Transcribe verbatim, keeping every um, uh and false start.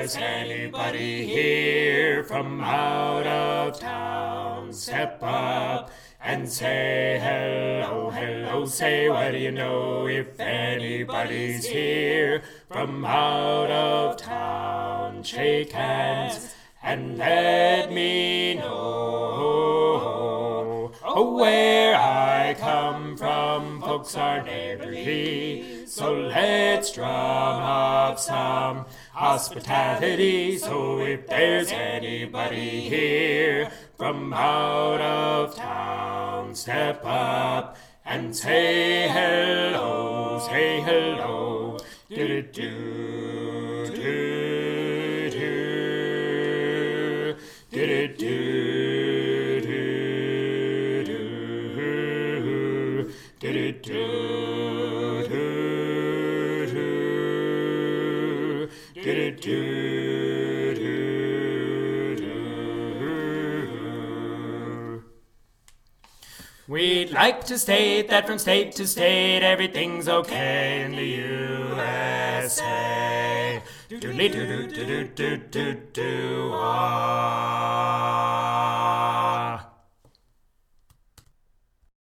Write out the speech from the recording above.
there's anybody here from out of town, step up and say hello, hello, say what do you know? If anybody's here from out of town, shake hands and let me know. Oh, where I come from, folks are neighborly, so let's drum up some hospitality. So if there's anybody here from out of town, step up and say hello, say hello. Do-do-do, do-do, do-do-do, do-do, do-do-do, do-do-do. We'd like to state that from state to state everything's okay in the U S A. Doodly doo doo doo doo doo doo.